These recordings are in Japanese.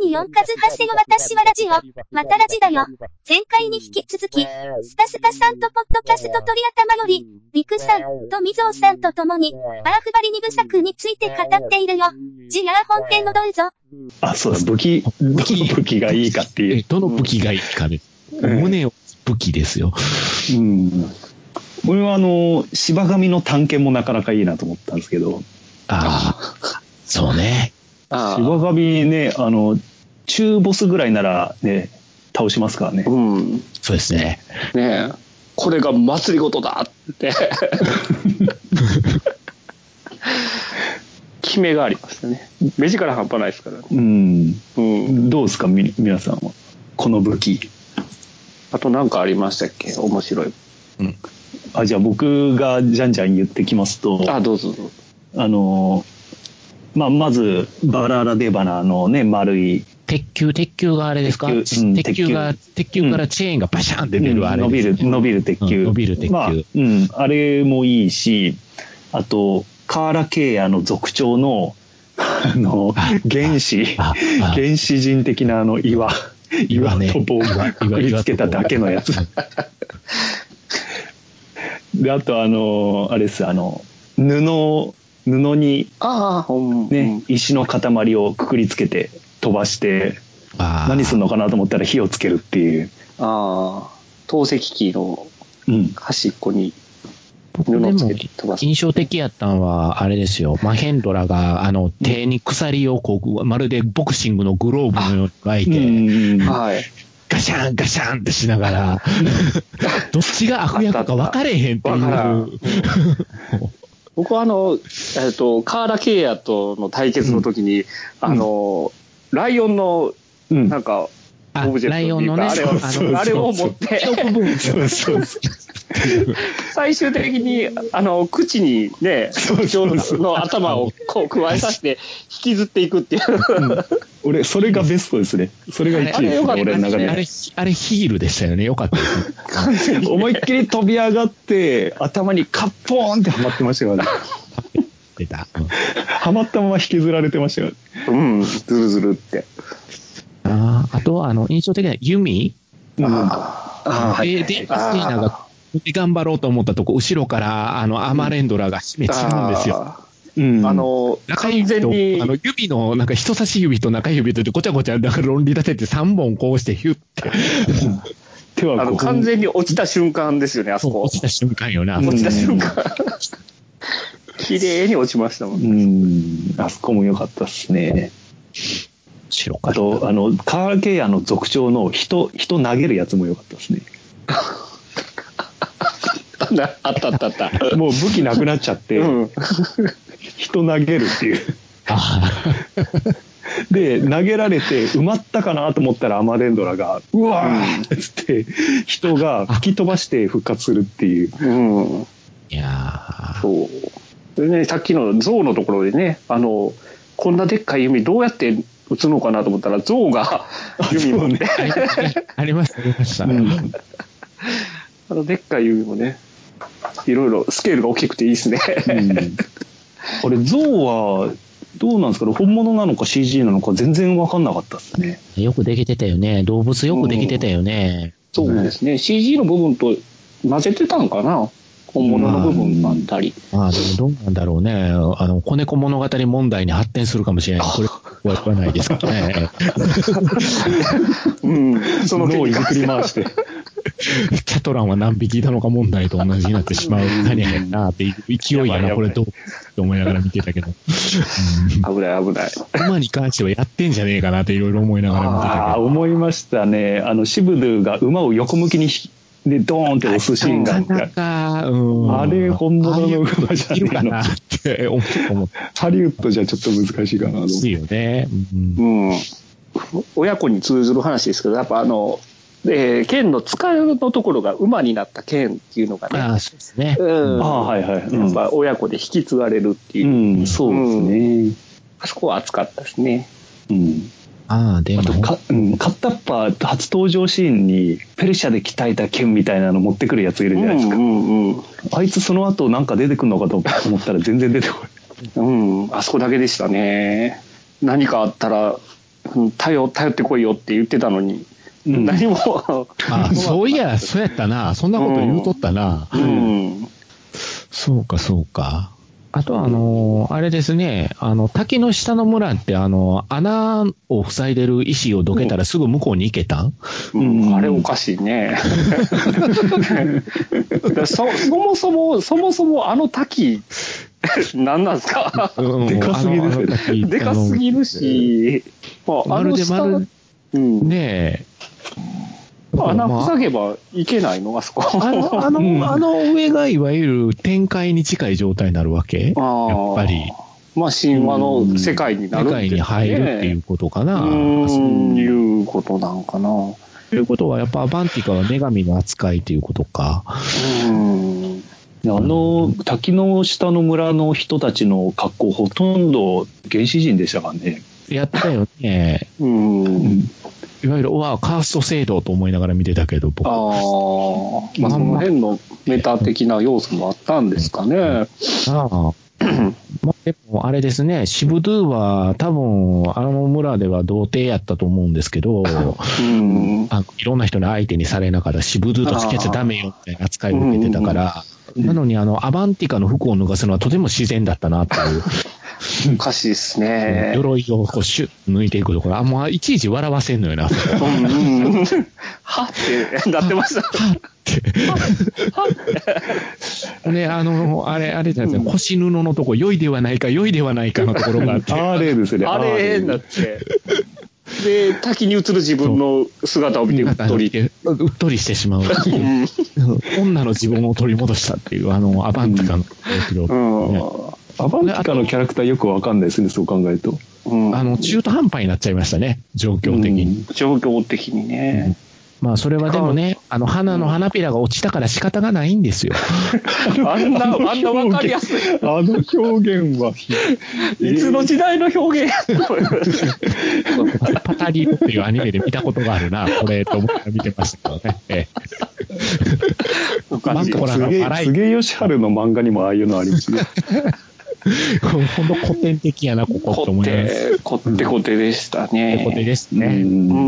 4カズハセよ私はラジオ。またラジだよ。前回に引き続き、スカスカさんとポッドキャスト鳥頭より、リクさんとみぞうさんと共に、バーフバリ2部作について語っているよ。じゃあ本編をどうぞ。 あ、そうだ、武器がいいかっていう。 どの武器がいいかね。胸を武器ですよ。 俺は芝神の探検もなかなかいいなと思ったんですけど。 そうね。 芝神ね、中ボスぐらいならね、倒しますからね。 そうですね。 ねえ、これが祭りごとだって決めがありましたね。目力半端ないですからね。 どうですか皆さんはこの武器。 あと何かありましたっけ、面白い。 じゃあ僕がじゃんじゃん言ってきますと、 どうぞどうぞ。 まずバララデバナのね、丸い鉄球があれですか？鉄球からチェーンがバシャンって出るあれ、 伸びる鉄球、あれもいいし、あとカーラケイヤの族長の原始人的な岩と棒をくりつけただけのやつで、あとあれです、布にね、石の塊をくくりつけて飛ばして何するのかなと思ったら火をつけるっていう。 透析機の端っこに布をつけて飛ばす。 印象的やったのはあれですよ。マヘンドラが手に鎖をまるでボクシングのグローブのように巻いて、ガシャンガシャンってしながらどっちが悪役か分かれへんっていう。 僕はカーラケイヤとの対決の時に、ライオンのなんかオブジェクトライオンのね、 あれを持って最終的に口にね、の頭をこう加えさせて引きずっていくっていう、 俺それがベストですね。それが1位ですね、俺の中で。 あれヒールでしたよね。よかったですね。 思いっきり飛び上がって頭にカッポーンってはまってましたからね。 出た。 はまったまま引きずられてましたからね。 ズルズルって。 あと印象的な弓。でアスティーナが頑張ろうと思ったとこ後ろからアマレンドラが締めちゃうんですよ。完全に指のなんか人差し指と中指とごちゃごちゃなんか論理立てて3本こうしてヒュッて手は完全に落ちた瞬間ですよね、あそこ。 落ちた瞬間よな。 落ちた瞬間綺麗に落ちましたもん。 あそこも良かったですね。あとカーラケイヤの族長の人投げるやつも良かったですね。 あったもう武器なくなっちゃって、人投げるっていうで投げられて埋まったかなと思ったらアマレンドラがうわーっつって人が吹き飛ばして復活するっていう。 いやそうそれね、さっきの象のところでね、こんなでっかい弓どうやって撃つのかなと思ったら象が弓持ってありましたでっかい弓もね、いろいろスケールが大きくていいですね。 これ象はどうなんですかね、本物なのか CG なのか全然分かんなかったですね。 よくできてたよね。動物よくできてたよね。 そうですね。CG の部分と混ぜてたのかな。本物の部分があったり。 でもどうなんだろうね。子猫物語問題に発展するかもしれない。これは言わないですかね。 その脳をいじくり回して。 キャトランは何匹いたのか問題と同じになってしまう何やなっていう勢いやな、これどうって思いながら見てたけど。 危ない。 馬に関してはやってんじゃねえかなっていろいろ思いながら見てたけど。 思いましたね。シブドゥが馬を横向きにでドーンって押すシーンがあって、あれ本物の馬じゃねえのって思って、ハリウッドじゃちょっと難しいかなと思って。 ですよね。 親子に通ずる話ですけど、やっぱ剣の使いのところが馬になった剣っていうのがね、 そうですね。 やっぱ親子で引き継がれるっていう、 そうですね。 あそこは熱かったですね。 でもカッタッパー初登場シーンにペルシャで鍛えた剣みたいなの持ってくるやついるじゃないですか。あいつその後なんか出てくるのかと思ったら全然出てこない。 あそこだけでしたね。何かあったら頼ってこいよって言ってたのに、何も。 そういや、そうやったな。そんなこと言うとったな。そうか、そうか。あとあれですね、滝の下の村って穴を塞いでる石をどけたらすぐ向こうに行けたん？ あれおかしいね。そもそも滝、何なんですか？ でかすぎですよね。 でかすぎるし、 まるでねえ。 穴塞げばいけないのあそこ。 あの上がいわゆる展開に近い状態になるわけ？やっぱり。 神話の世界になるって、 世界に入るっていうことかな。 そういうことなんかな。 ということは、やっぱアバンティカは女神の扱いということか。 滝の下の村の人たちの格好、ほとんど原始人でしたからね。 やったよね。いわゆるカースト制度と思いながら見てたけど、僕。 その辺のメタ的な要素もあったんですかね。 でもあれですね、シブドゥは多分あの村では童貞やったと思うんですけど、いろんな人に相手にされながらシブドゥと付き合っちゃダメよみたいな扱いを受けてたから、なのにアバンティカの服を脱がすのはとても自然だったなっていう。 おかしいですね。 鎧をこうシュッ抜いていくところ、もういちいち笑わせんのよな。はってなってました。 ね、あれじゃないですか、腰布のとこ、良いではないかのところがあって。 あれですね。 あれになって。で、滝に映る自分の姿を見てうっとりしてしまう。女の自分を取り戻したっていう、アバンティカのアバンティカのキャラクターよくわかんないですね、そう考えると。 中途半端になっちゃいましたね、状況的に。 状況的にね。 それはでもね、花の花びらが落ちたから仕方がないんですよ。 あんなわかりやすい。 あの表現は、 いつの時代の表現パタリロっていうアニメで見たことがあるな、これ、と思って見てましたけどね。 菅義治の漫画にもああいうのありますね。 ほんと古典的やな、ここと思います。 こってこてでしたね。 こてですね。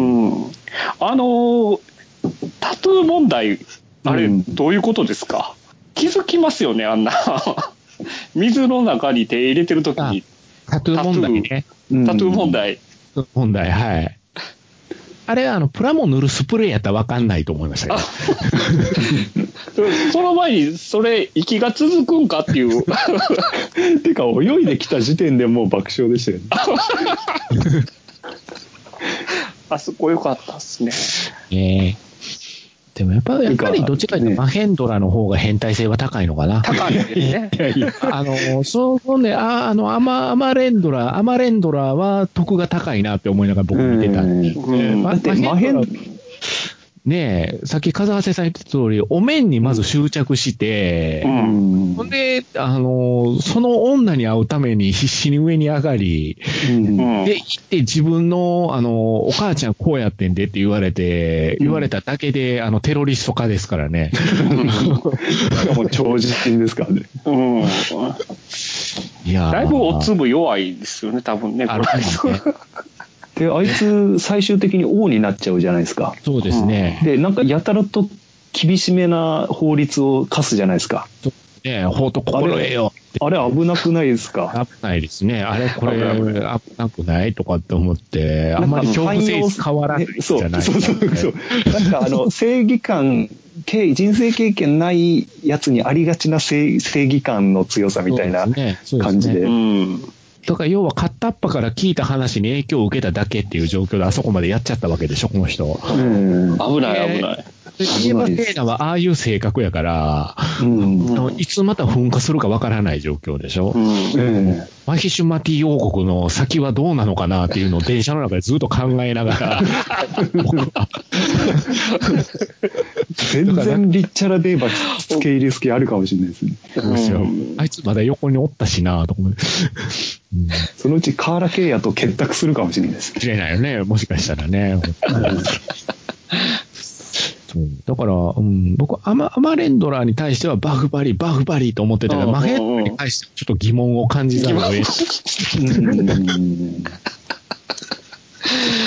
タトゥー問題、あれ、どういうことですか？気づきますよね、あんな。水の中に手入れてるときに。 タトゥー問題ね。 タトゥー問題。 はい。あれプラモ塗るスプレーやったら分かんないと思いましたけど。 その前に、それ、息が続くんかっていう。 てか、泳いできた時点でもう爆笑でしたよね。 あそこ良かったっすね。 でもやっぱりどっちかというとマヘンドラの方が変態性は高いのかな。 高いですね。 そうね、アマレンドラは得が高いなって思いながら僕見てたんで。 だってマヘンねえ、さっき風橋さん言った通り、お面にまず執着して、ほんで、その女に会うために必死に上に上がり、で、行って自分の、お母ちゃんこうやってんでって言われただけで、テロリスト化ですからね。 しかも超人ですからね。 いやだいぶお粒弱いですよね、多分ね、これ。 で、あいつ最終的に王になっちゃうじゃないですか。 そうですね。 で、なんかやたらと厳しめな法律を課すじゃないですか。 法と心得よ。 あれ危なくないですか？ 危ないですね。これ危なくないとかって思って、あんまり恐怖性変わらないじゃないですか。 そう。なんか正義感、人生経験ないやつにありがちな正義感の強さみたいな感じで。 だから要は片っ端から聞いた話に影響を受けただけっていう状況であそこまでやっちゃったわけでしょ、この人。 危ない。 イエバ・テーナはああいう性格やから、いつまた噴火するかわからない状況でしょ。マヒシュマティ王国の先はどうなのかなっていうのを電車の中でずっと考えながら。 全然リッチャラデーバ付け入れ好きあるかもしれないですね。 あいつまだ横におったしなと思って。 そのうちカーラ・ケイヤと結託するかもしれないです。 知れないよね、もしかしたらね。だから、僕アマレンドラーに対してはバフバリと思ってたけど、マヘッドに対してはちょっと疑問を感じたので。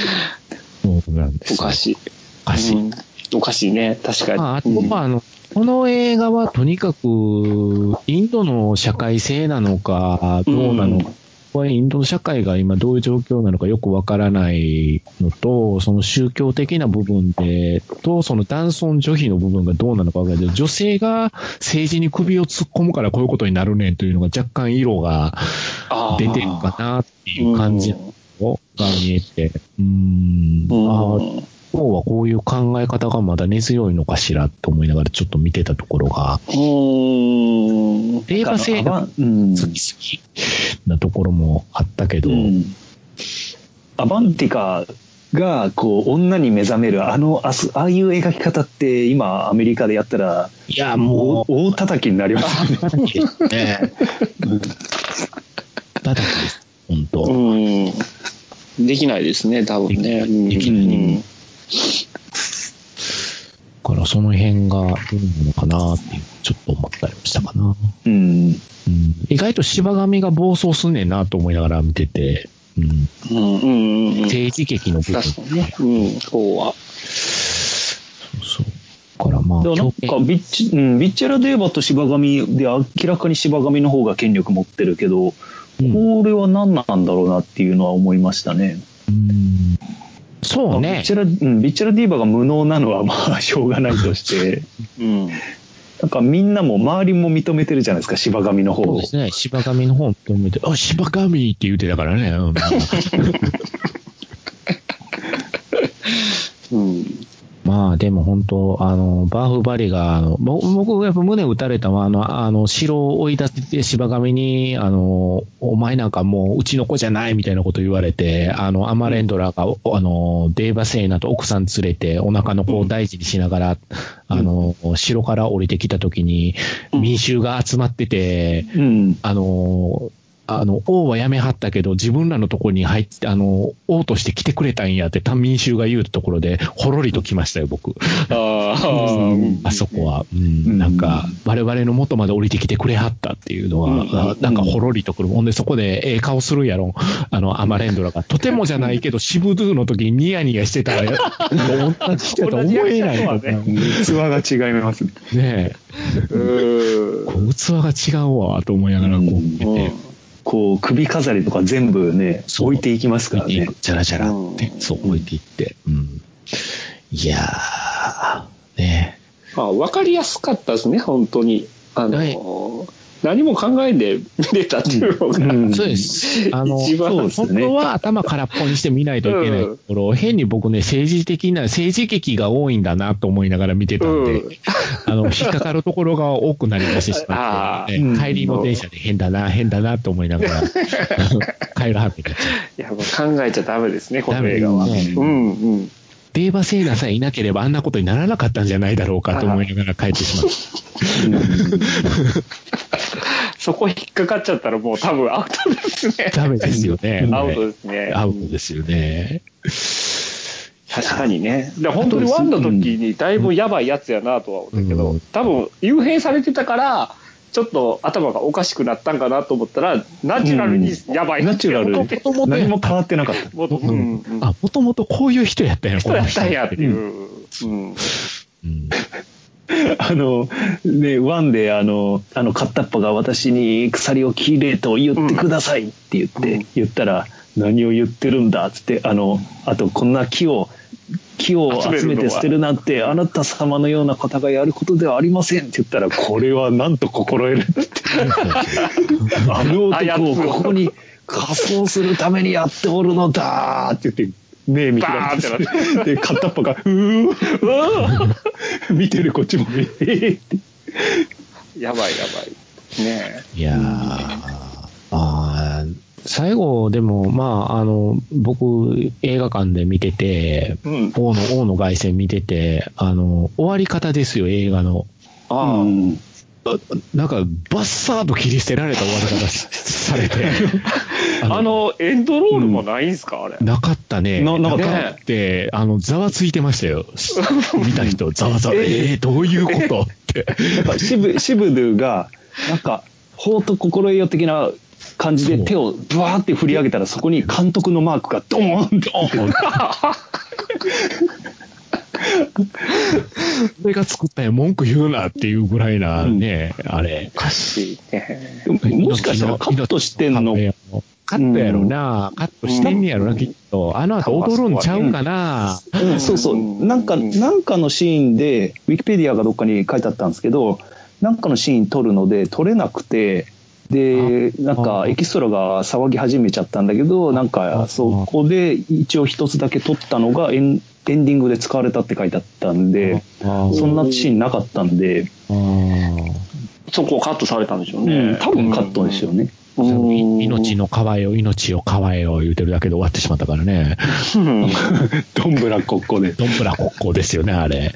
なんですよ。 おかしい。 おかしい。 おかしいね。確かに。 あと、この映画はとにかく、インドの社会性なのか、どうなのか、インド社会が今どういう状況なのかよくわからないのと、その宗教的な部分で、と、その男尊女卑の部分がどうなのかわからない。女性が政治に首を突っ込むからこういうことになるねんというのが若干色が出てるかなっていう感じが見えて、今日はこういう考え方がまだ根強いのかしらと思いながらちょっと見てたところが、令和性が好きなところもあったけど、 アバンティカがこう女に目覚めるああいう描き方って今アメリカでやったら、 いやもう大叩きになりますね。 叩きですね。叩きです。本当。 できないですね、多分ね。 できない。だからその辺がどうなのかなっていうちょっと思ったりもしたかな。意外と芝神が暴走すんねんなと思いながら見てて、政治劇の部分ね。 そうは。 そう。だからまあなんかビッチェラデーバと芝神で明らかに芝神の方が権力持ってるけど、これは何なんだろうなっていうのは思いましたね。 そうね。 ビッチェラディーバが無能なのはまあしょうがないとして、なんかみんなも周りも認めてるじゃないですか、芝神の方を。 そうですね、芝神の方を認めて、芝神って言うてたからね。まあでも本当バーフバリが僕やっぱ胸打たれたのは城を追い出して芝神にお前なんかもううちの子じゃないみたいなこと言われてアマレンドラがデーバセイナと奥さん連れてお腹の子を大事にしながら城から降りてきた時に民衆が集まってて王は辞めはったけど、自分らのところに入って、王として来てくれたんやって、民衆が言うところで、ほろりと来ましたよ、僕。あそこは。なんか、我々の元まで降りてきてくれはったっていうのは、なんかほろりとくる。ほんで、そこで、顔するやろ、アマレンドラが。とてもじゃないけど、シブドゥの時にニヤニヤしてたら、同じ人と思えないとか。 器が違いますね。 ねえ。器が違うわ、と思いながら、こう見て。 こう首飾りとか全部ね置いていきますからね。 ジャラジャラってそう置いていって、いやーね。 分かりやすかったですね本当に何も考えんで見れたっていうのが、 そうです。本当は頭空っぽにして見ないといけないところ、変に僕ね、政治劇が多いんだなと思いながら見てたんで、引っかかるところが多くなりましてしまって、帰りの電車で変だなと思いながら、帰るはめになっちゃう。 いや、もう考えちゃダメですね、この映画は。 デーバセイナさえいなければあんなことにならなかったんじゃないだろうかと思いながら帰ってしまう。 そこ引っかかっちゃったらもう多分アウトですね。 ダメですよね。 アウトですね。 アウトですよね。 確かにね。で本当に1の時にだいぶやばいやつやなとは思ったけど、多分幽閉されてたからちょっと頭がおかしくなったんかなと思ったらナチュラルにやばい。 ナチュラル何も変わってなかった。 もともとこういう人やったんや。 人やったんやっていう。 ワンで片っぽが私に鎖を切れと言ってくださいって言ったら何を言ってるんだっつってあとこんな木を集めて捨てるなんてあなた様のような方がやることではありませんって言ったらこれはなんと心得るってあの男をここに仮装するためにやっておるのだって言って目見開いてで片っぽが見てるこっちもってやばいねいや最後でも僕映画館で見てて、王の凱旋見てて終わり方ですよ映画の。なんかバッサーと切り捨てられた終わり方されてエンドロールもないんすか、あれなかったね。なかったってざわついてましたよ見た人ざわざわどういうことってなんかシブドゥがなんか法と心得よ的な感じで手をブワーって振り上げたらそこに監督のマークがドーンドーン俺が作ったんや文句言うなっていうぐらいなね、あれ。 おかしいね。 もしかしたらカットしてんのカットやろな、カットしてんねやろな、きっと。あの後踊るんちゃうかな。 そうそう。なんかのシーンで、ウィキペディアがどっかに書いてあったんですけど、なんかのシーン撮るので撮れなくて、で、なんかエキストラが騒ぎ始めちゃったんだけど、なんかそこで一応一つだけ撮ったのがエンディングで使われたって書いてあったんで、そんなシーンなかったんで、 そこをカットされたんでしょうね。 多分カットでしょうね。 命の川よ、命を川よ言うてるだけで終わってしまったからね。 どんぶらこっこで。 どんぶらこっこですよね、あれ。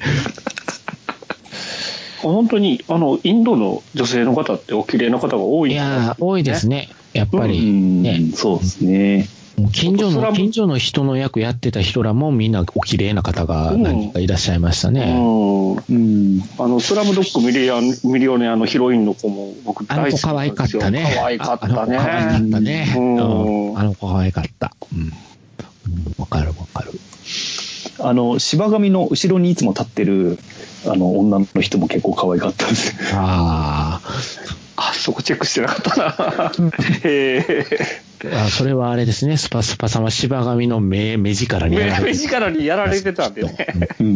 本当に、インドの女性の方ってお綺麗な方が多いんですね。 いや、多いですね。やっぱり、ね。 そうですね。 近所の人の役やってた人らもみんなお綺麗な方が何人かいらっしゃいましたね。 スラムドッグミリオネアのヒロインの子も僕大好きなんですよ。 可愛かったね。可愛かったね。あの子可愛かった。わかるわかる。 芝神の後ろにいつも立ってる女の人も結構可愛かったです。 そこチェックしてなかったな。 それはあれですね。スパスパ様芝神の目力にやられてたんでね。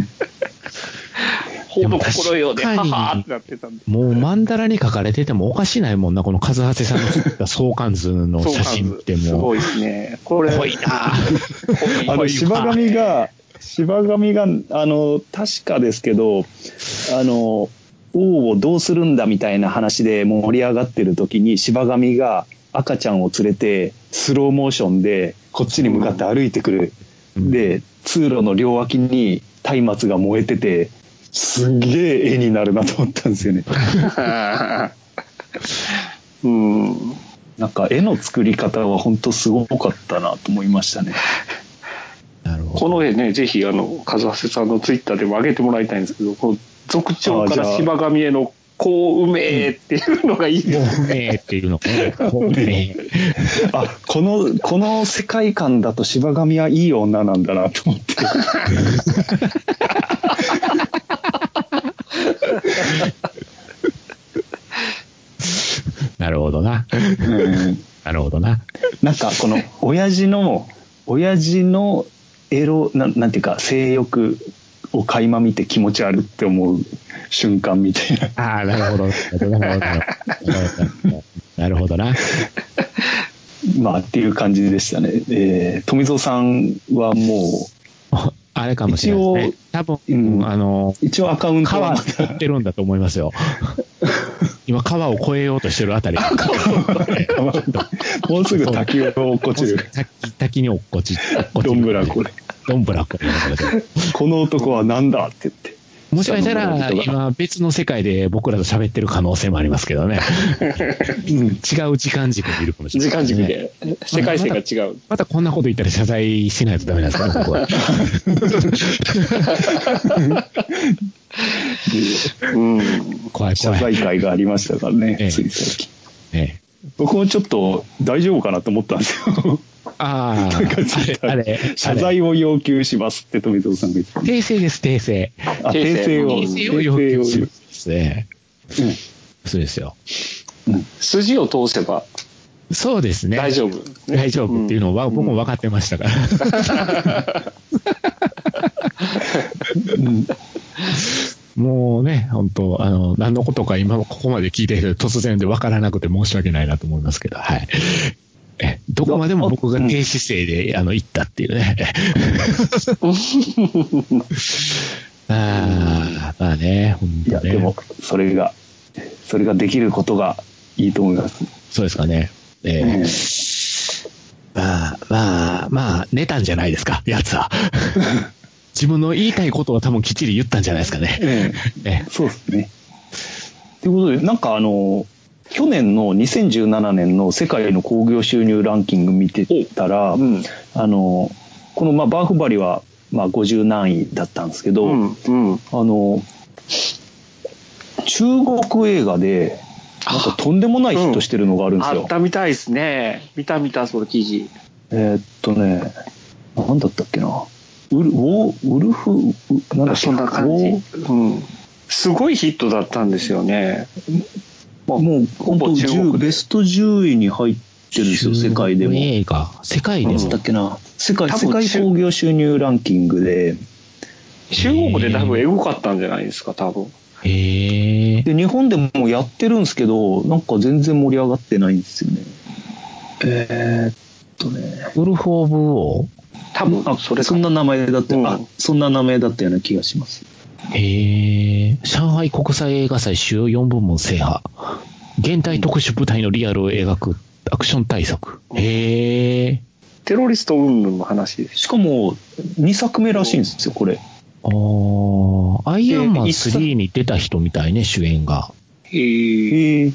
ほど心よで、ははーってなってたんで。 もう曼荼羅に書かれててもおかしないもんな、この和橋さんの作った相関図の写真っても。 すごいですね。これ。 濃いな芝神が、確かですけど、王をどうするんだみたいな話で盛り上がってる時に芝神が赤ちゃんを連れてスローモーションでこっちに向かって歩いてくる。で、通路の両脇に松明が燃えてて、すげえ絵になるなと思ったんですよね。なんか絵の作り方は本当すごかったなと思いましたね。 なるほど。 この絵ね、ぜひ和橋さんのツイッターでも上げてもらいたいんですけど、この族長から芝神へのこううめえっていうのがいいですね。 こううめえっていうのね。こううめえ。 この世界観だと芝神はいい女なんだなと思って。 なるほどな。なるほどな。 なんかこの親父のエロなんていうか性欲を垣間見て気持ち悪って思う瞬間みたいな。 なるほど。なるほどな。 まあっていう感じでしたね。富蔵さんはもうあれかもしれないですね。多分、一応アカウントは川を追ってるんだと思いますよ。今川を越えようとしてるあたり。 もうすぐ滝を落っこちる。 滝に落っこちる。 どんぶらこで。 どんぶらこで。 この男は何だって言って。 もしかしたら今別の世界で僕らと喋ってる可能性もありますけどね。違う時間軸でいるかもしれない、 時間軸で世界線が違う。 またこんなこと言ったら謝罪しないとダメなんですかね、僕は。 怖い謝罪会がありましたからね、つい最近。僕もちょっと大丈夫かなと思ったんですよ。謝罪を要求しますって富蔵さんが言って。 訂正です、訂正。 訂正を要求しますね。そうですよ。 筋を通せば。 そうですね。 大丈夫。 大丈夫っていうのは僕も分かってましたから。もうね、本当何のことか今ここまで聞いてる突然で分からなくて申し訳ないなと思いますけど、はい。どこまでも僕が低姿勢で行ったっていうね。まあね、本当ね。 いや、でも、それができることがいいと思います。 そうですかね。まあ、寝たんじゃないですか、やつは。自分の言いたいことを多分きっちり言ったんじゃないですかね。 そうですね。ということで、なんか去年の2017年の世界の興行収入ランキング見てたら、このバーフバリは50何位だったんですけど、中国映画でなんかとんでもないヒットしてるのがあるんですよ。 あったみたいですね。見たその記事。 なんだったっけな。 ウルフ、なんだっけ、 そんな感じ。すごいヒットだったんですよね。 もう本当ベスト10位に入ってるんですよ、世界でも。 映画世界でもだっけな、世界興行収入ランキングで。 中国で多分エグかったんじゃないですか、多分。 で、日本でもやってるんですけど、なんか全然盛り上がってないんですよね。 ウルフ・オブ・ウォー、 多分そんな名前だった、そんな名前だったような気がします。 上海国際映画祭主要4部門制覇。現代特殊部隊のリアルを描くアクション大作。テロリスト云々の話です。 しかも2作目らしいんですよ、これ。 アイアンマン3に出た人みたいね、主演が。東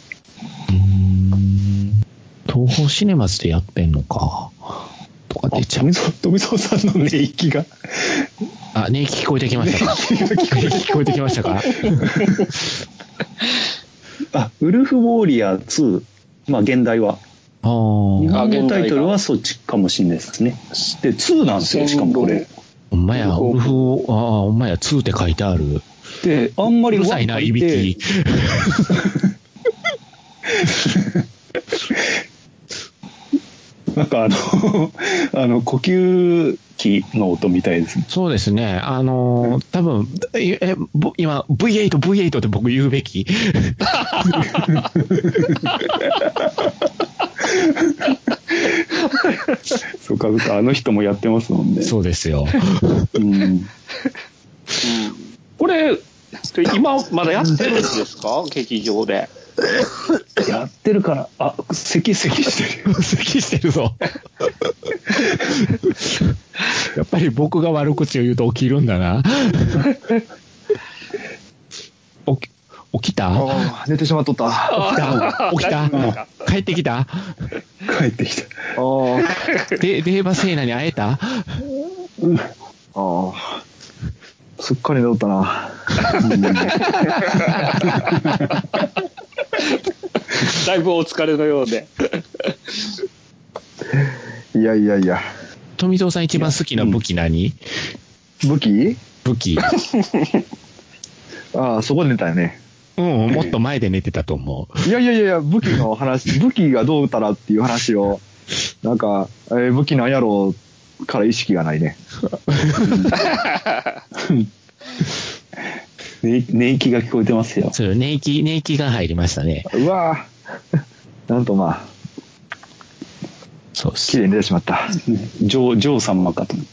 宝シネマズでやってんのか。とか出ちゃう。 富蔵さんの寝息が。 寝息聞こえてきましたか？聞こえてきましたか？ ウルフ・ウォーリアー2、まあ現代は。日本のタイトルはそっちかもしれないですね。で、2なんですよ、しかもこれ。 ほんまや、ウルフ、ほんまや、2って書いてある。 で、あんまりうるさいな、いびき。 なんか呼吸器の音みたいですね。 そうですね。多分、今、V8 って僕言うべき。 そうか、あの人もやってますもんね。 そうですよ。 これ、今まだやってるんですか？劇場で。 やってるから、咳してる。 咳してるぞ。やっぱり僕が悪口を言うと起きるんだな。起きた？ 寝てしまっとった。 起きた帰ってきた。 デーバセイナに会えた？ すっかり寝とったな。 だいぶお疲れのようで。 いや。 富蔵さん一番好きな武器何？ 武器？そこで寝たよね。 もっと前で寝てたと思う。 いや、武器の話、武器がどうたらっていう話を、なんか、武器なんやろうから意識がないね。寝息が聞こえてますよ。 そう、寝息が入りましたね。 うわぁ。なんとまあ。 そうっす。 綺麗に出てしまった。ジョー様かと思って。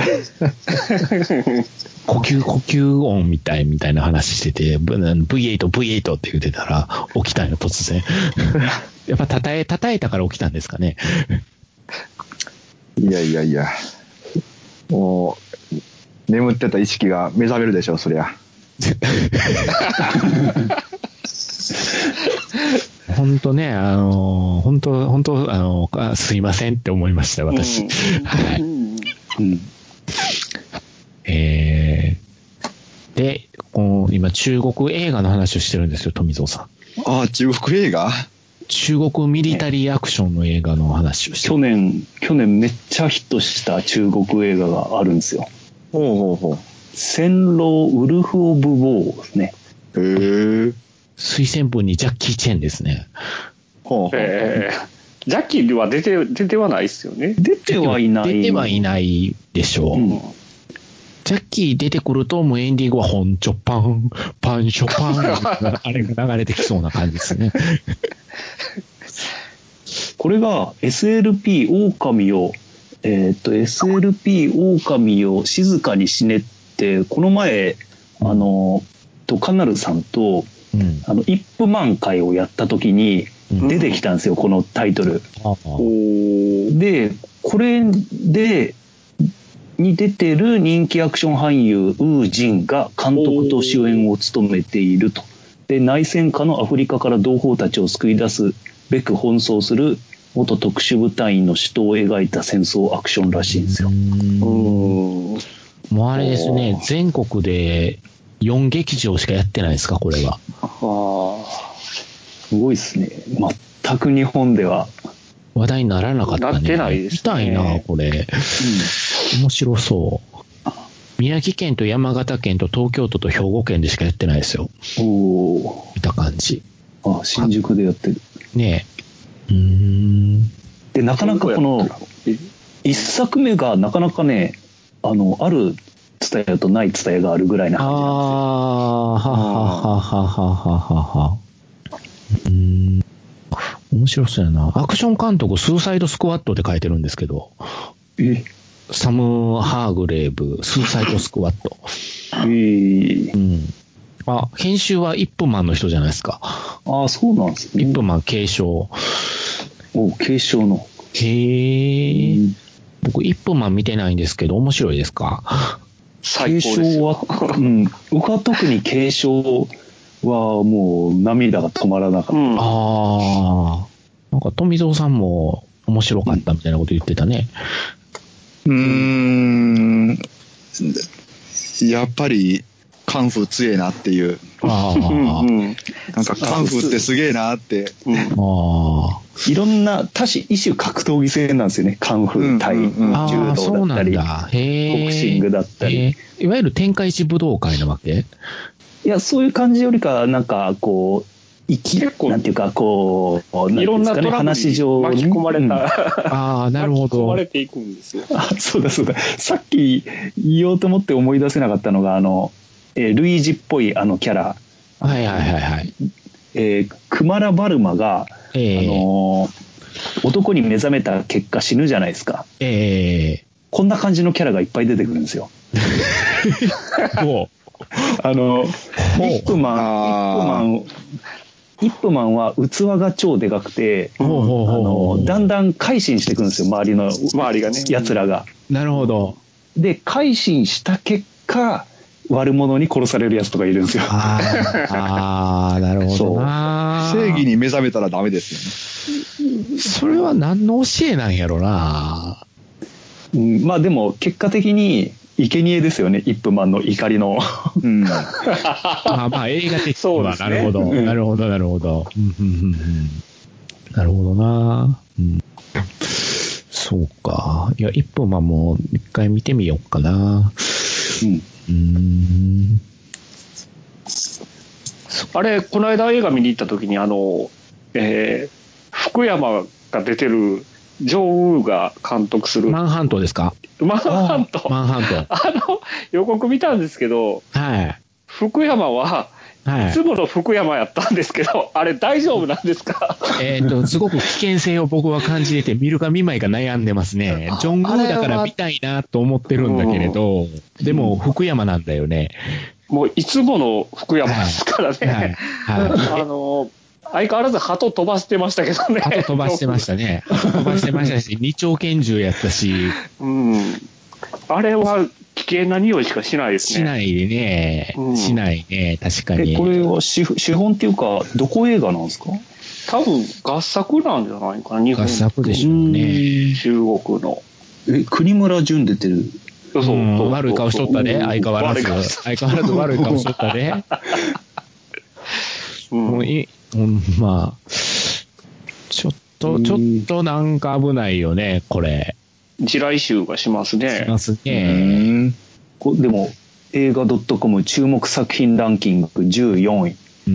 呼吸音みたいな話してて、V8 って言ってたら起きたよ、突然。やっぱ叩えたから起きたんですかね。いや。もう、眠ってた意識が目覚めるでしょ、そりゃ。 本当ね、本当すいませんって思いました、私。はい。で、今中国映画の話をしてるんですよ、富蔵さん。 中国映画？ 中国ミリタリーアクションの映画の話をしてる。 去年めっちゃヒットした中国映画があるんですよ。戦狼ウルフ・オブ・ウォーですね。 推薦文にジャッキー・チェンですね。 ジャッキーは出てはないですよね。 出てはいないでしょう。ジャッキー出てくるともうエンディングはホンチョパンショパンあれが流れてきそうな感じですね。 これが SLP 狼を静かに死ねって、この前カナルさんと、イップマン会をやった時に出てきたんですよ、このタイトル。で、これに出てる人気アクション俳優ウー・ジンが監督と主演を務めていると。で、内戦下のアフリカから同胞たちを救い出すべく奔走する元特殊部隊員の死闘を描いた戦争アクションらしいんですよ。 もうあれですね、全国で4劇場しかやってないですか、これは。 すごいですね。全く日本では話題にならなかったね。 なってないですね。 見たいな、これ。面白そ宮城県と山形県と東京都と兵庫県でしかやってないですよ。見た感じ。 あ、新宿でやってる。 ねえ。 で、なかなかこの、一作目がなかなかね、あるツタヤとないツタヤがあるぐらいな感じなんですよ。 はは。面白そうやな。アクション監督、スーサイドスクワットって書いてるんですけど。サム・ハーグレーブ、スーサイドスクワット。あ、編集はイップマンの人じゃないですか。 ああ、そうなんですね。 イップマン継承。 継承の。 へえ。僕、イップマン見てないんですけど、面白いですか？ 継承は、僕は特に継承はもう涙が止まらなかった。 なんか富蔵さんも面白かったみたいなこと言ってたね。 やっぱりカンフー強えなっていう。なんかカンフーってすげえなって。 いろんな異種格闘技戦なんですよね。カンフー対柔道だったり、ボクシングだったり。 いわゆる天下一武道会なわけ？ いや、そういう感じよりか、なんかこう、なんていうか、こう、 いろんなトラブルに巻き込まれた。 なるほど。 巻き込まれていくんですよ。 そうだ。さっき言おうと思って思い出せなかったのが、ルイージっぽいキャラ。クマラ・バルマが、男に目覚めた結果死ぬじゃないですか。こんな感じのキャラがいっぱい出てくるんですよ。イップマンは器が超でかくて、だんだん改心していくんですよ、周りがね、奴らが。 なるほど。 で、改心した結果、悪者に殺されるやつとかいるんですよ。 なるほどな。 正義に目覚めたらダメですよね。 それは何の教えなんやろな。 まあでも、結果的に、生贄ですよね、イップマンの怒りの。 まあ映画的には、なるほど。なるほど。なるほどな。そうか。いや、イップマンも一回見てみようかな。 あれ、この間映画見に行った時に福山が出てるジョン・ウーが監督する。 マンハントですか？ マンハント。予告見たんですけど、福山は、いつもの福山やったんですけど、あれ大丈夫なんですか？ すごく危険性を僕は感じてて、見るか見まいか悩んでますね。ジョン・ウーだから見たいなと思ってるんだけれど、でも福山なんだよね。 もういつもの福山ですからね。相変わらず鳩飛ばしてましたけどね。 鳩飛ばしてましたね。飛ばしてましたし、二丁拳銃やったし。 あれは危険な匂いしかしないですね。 しないね。しないね。確かに。 これは資本っていうか、どこ映画なんですか？ 多分合作なんじゃないかな、日本。 合作でしょうね。 中国の。 国村淳出てる。 悪い顔しとったね。相変わらず悪い顔しとったね。まあ、ちょっとなんか危ないよね、これ。 地雷臭がしますね。 しますね。 でも、映画 .com 注目作品ランキング14位。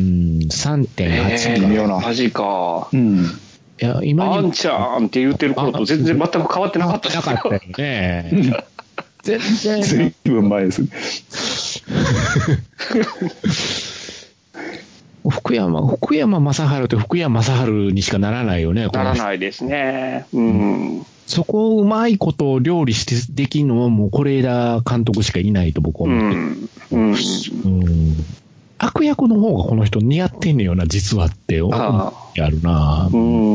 3.8 か。マジか。 いや、今あんちゃんって言ってる頃と全然全く変わってなかったですよ。 なかったよね。全然。 ずいぶん前ですね。 福山雅治って福山雅治にしかならないよね。 ならないですね。 そこをうまいことを料理してできるのはもう是枝監督しかいないと僕は思ってる。悪役の方がこの人似合ってんねんよな、実はって思ってあるな。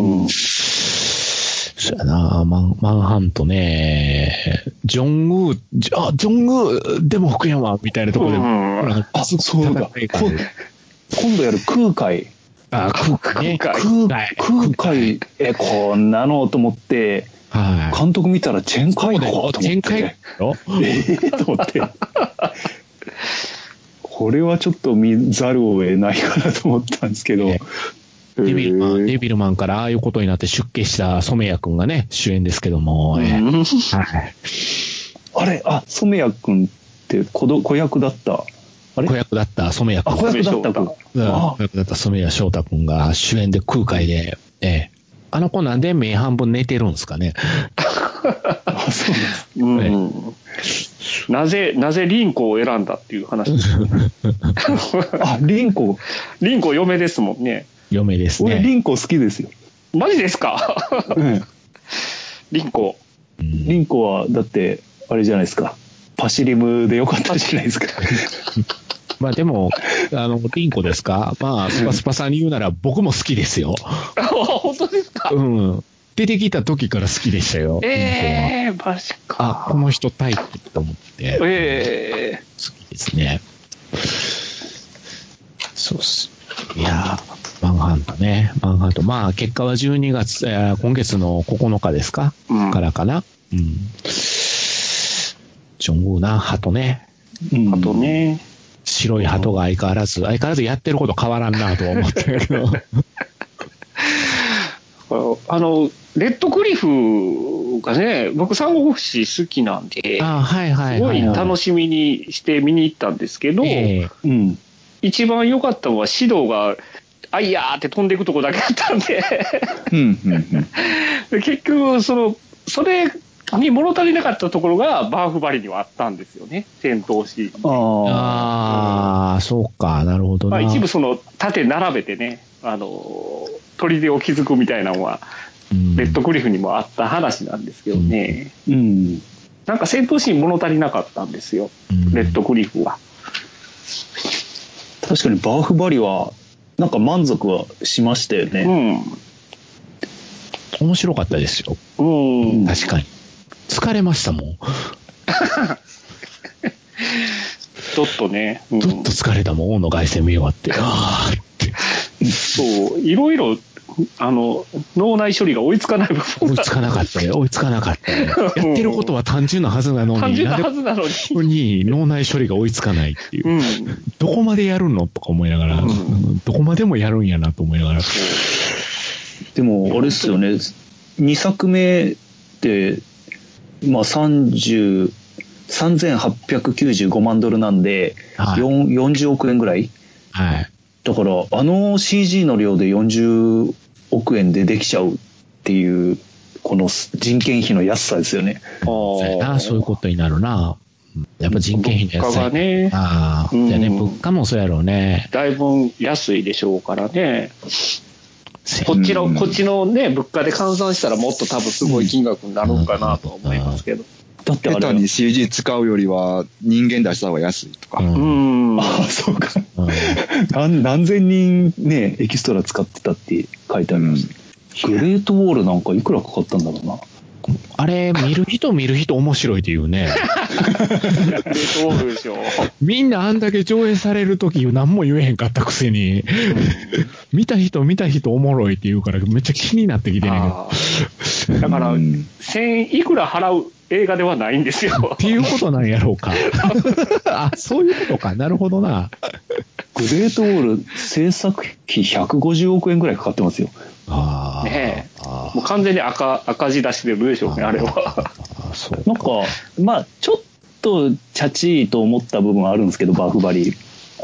そうやな、マンハントね、ジョン・ウーでも福山みたいなところでも、 そうだ。今度やる空海。 空海。 こんなのと思って、監督見たらチェンカイかと思って。 チェンカイと思って。これはちょっと見ざるを得ないかなと思ったんですけど。 デビルマンからああいうことになって出家した染谷くんがね、主演ですけども。 あれ、染谷くんっって子役だった。あれ？ 子役だった染谷君。 子役だった君。 子役だった染谷翔太君が主演で空海で、あの子なんで目半分寝てるんですかね。 そうなんです。なぜ凛子を選んだっていう話です。 あ、凛子嫁ですもんね。 嫁ですね。 俺凛子好きですよ。 マジですか？凛子はだってあれじゃないですか。パシリムでよかったじゃないですか。 まあでも凛子ですか。まあスパスパさんに言うなら僕も好きですよ。 本当ですか？ うん。出てきた時から好きでしたよ。 マジか。 この人タイプと思って、好きですね。そうっす。いやー、マンハント。まあ結果は12月、今月の9日ですか、からかな。ジョンウーな、鳩ね。 鳩ね。 白い鳩が相変わらずやってること変わらんなとは思ったけど。 レッドクリフがね、僕三国志好きなんで、すごい楽しみにして見に行ったんですけど、一番良かったのは指導があいやーって飛んでいくとこだけだったんで、で結局それに物足りなかったところがバーフバリにはあったんですよね、戦闘シーン。 そうか、なるほどな。 一部盾並べてね、砦を築くみたいなのは、レッドクリフにもあった話なんですけどね。なんか戦闘シーン物足りなかったんですよ、レッドクリフは。 確かにバーフバリはなんか満足はしましたよね。 面白かったですよ。確かに。疲れましたもん。 ちょっとね。 ちょっと疲れたもん、王の凱旋見終わって。 そう、いろいろ、脳内処理が追いつかない部分追いつかなかったね。やってることは単純なはずなのに、脳内処理が追いつかないっていう。どこまでやるのとか思いながら、どこまでもやるんやなと思いながら。 でも、あれですよね、2作目で、まあ3895万ドルなんで、40億円ぐらい。だから、CG の量で40億円でできちゃうっていう、この人件費の安さですよね。 そういうことになるな。やっぱ人件費の安さ。 物価がね。 物価もそうやろうね。 だいぶ安いでしょうからね。こっちのね、物価で換算したらもっと多分すごい金額になるんかなとは思いますけど。 だって下手に CG 使うよりは人間出した方が安いとか。 そうか。何千人ね、エキストラ使ってたって書いてあります。グレートウォールなんかいくらかかったんだろうな。 あれ、見る人面白いっていうね。 グレートウォールでしょ。 みんなあんだけ上映されるとき何も言えへんかったくせに、見た人おもろいって言うからめっちゃ気になってきてね。 だから、1000いくら払う映画ではないんですよ。 っていうことなんやろうか。そういうことか。なるほどな。 グレートウォール制作費150億円ぐらいかかってますよ。 もう完全に赤字出してるでしょうね、あれは。 なんか、まあちょっとチャチいと思った部分はあるんですけど、バーフバリ。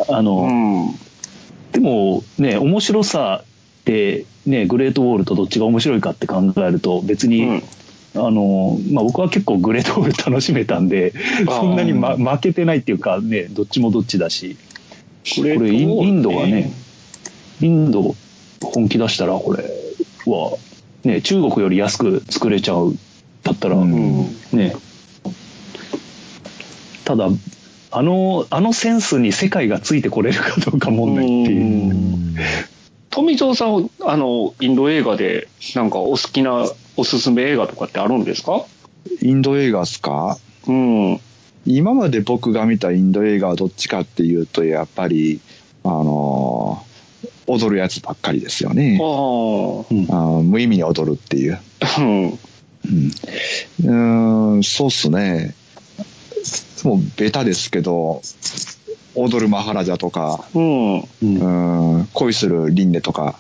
でもね、面白さってね、グレートウォールとどっちが面白いかって考えると別に、僕は結構グレートウォール楽しめたんで、そんなに、負けてないっていうかね、どっちもどっちだし、これインドがね、本気出したらこれはね、中国より安く作れちゃうだったら、ね、ただあのセンスに世界がついてこれるかどうか問題っていう。 富蔵さん、インド映画でなんかお好きなおすすめ映画とかってあるんですか？ インド映画っすか？今まで僕が見たインド映画はどっちかっていうと、やっぱり踊るやつばっかりですよね。無意味に踊るっていう。そうっすね。もうベタですけど、踊るマハラジャとか、恋するリンネとか、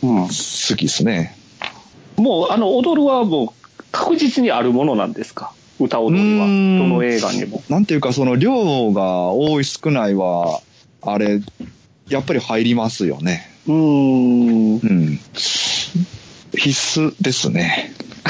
好きっすね。 もう踊るはもう確実にあるものなんですか？ 歌踊りは。どの映画にも。 なんていうか、その量が多い少ないは、あれ、やっぱり入りますよね。うん。必須ですね。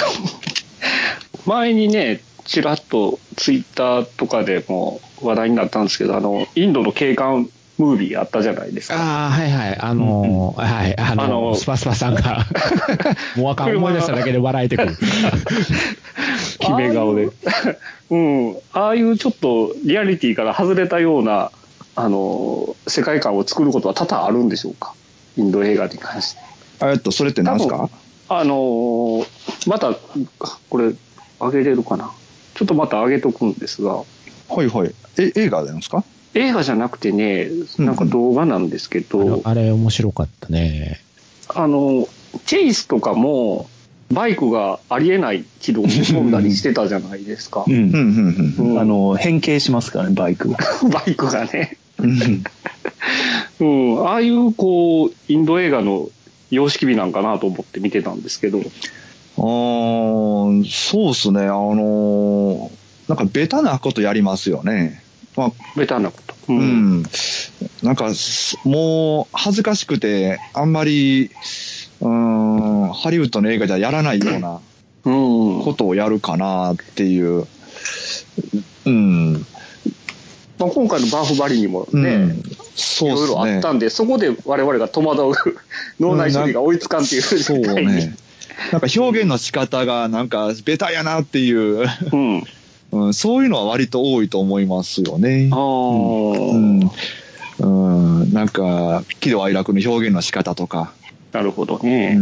前にね、ちらっとツイッターとかでも話題になったんですけど、インドの警官ムービーあったじゃないですか。 ああ、はいはい。はい。スパスパさんが、もうあかん思い出しただけで笑えてくる。 決め顔で。ああいうちょっとリアリティから外れたような、世界観を作ることは多々あるんでしょうか、インド映画に関して。 それって何ですか？ また、これ、上げれるかな。ちょっとまた上げとくんですが。 はいはい。映画なんですか？ 映画じゃなくてね、なんか動画なんですけど。 あれ面白かったね。 チェイスとかも、バイクがありえない軌道に飛んだりしてたじゃないですか。 変形しますからね、バイクが。 バイクがね。ああいう、こう、インド映画の様式美なんかなと思って見てたんですけど。 そうですね。なんかベタなことやりますよね。 ベタなこと。 なんか、もう恥ずかしくて、あんまり、ハリウッドの映画じゃやらないようなことをやるかなっていう。 今回のバーフバリにもね、いろいろあったんで、そこで我々が戸惑う脳内処理が追いつかんっていうそうね。なんか表現の仕方がなんかベタやなっていう、そういうのは割と多いと思いますよね。なんか喜怒哀楽の表現の仕方とか。 なるほどね。